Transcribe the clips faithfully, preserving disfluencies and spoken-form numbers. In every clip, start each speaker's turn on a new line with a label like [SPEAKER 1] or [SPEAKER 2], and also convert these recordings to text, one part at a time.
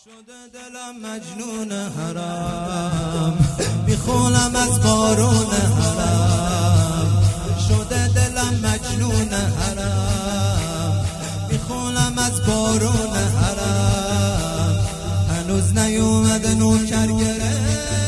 [SPEAKER 1] شده دلم مجنون حرم، میخونم از بارون حرم. شده دلم مجنون حرم، میخونم از بارون حرم. هنوز نیومده نوکر گره،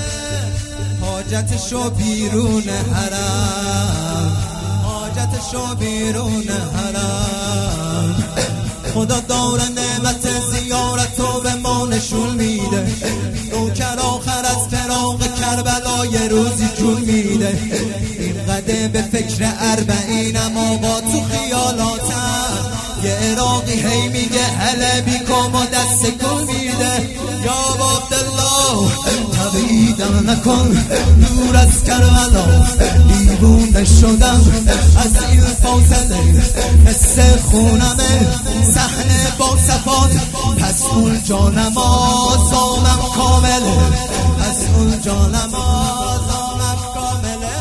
[SPEAKER 1] حاجتشو بیرون حرم، حاجتشو بیرون حرم. خدا داره نعمت زیارتو به ما نشون میده، نوکر آخر از فراق کربلا یه روزی جون میده. اینقدر به فکر اربعینم آقا تو خیالاتم، یه عراقی هی میگه هله بیکم و دست کن میده. یا عبدالله تبعیدم نکن دور از کربلا، دیوونه شدم از این فاصله، مثل خونمه صحنه با صفات. پس اون جانم آزامم کامله، پس اون جانم آزامم کامله.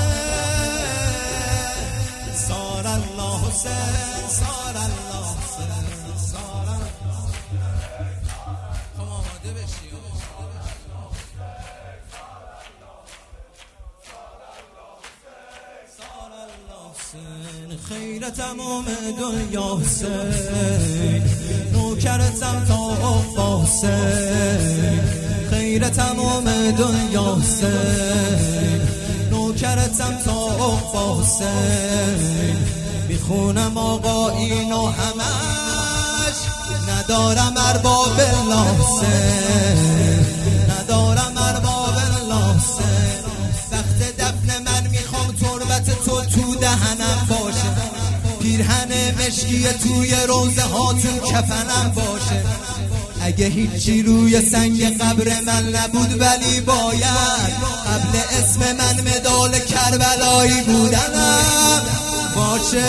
[SPEAKER 1] سار الله حسین، سار الله حسین، سار الله. خب آماده بشی. خیر تمام دنیا حسین، نوکرتم تا عقبا حسین. خیر تمام دنیا حسین، نوکرتم تا عقبا حسین. میخونم آقا اینو همش، ندارم ارباب الله حسین، ندارم ارباب الله حسین. وقت دفن من میخوام تربت تو تو دهنم باشه، پیرهن مشکی توی روزه هاتون کفنم باشه. اگه هیچی روی سنگ قبر من نبود ولی باید قبل اسم من مدال کربلایی بودنم باشه.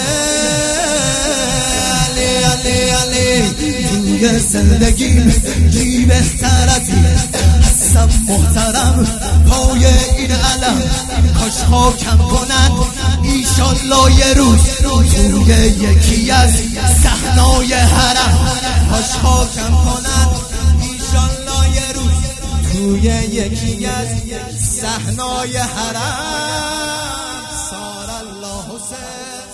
[SPEAKER 1] علی علی علی توی زندگیم کی بهتر از این هستم محترم پای این علم. کاش خاکم کنن ایشالله یه روز توی یکی از صحنای حرم. کاش خاکم کنن ایشالله یه روز توی یکی از صحنای حرم. سار الله حسین.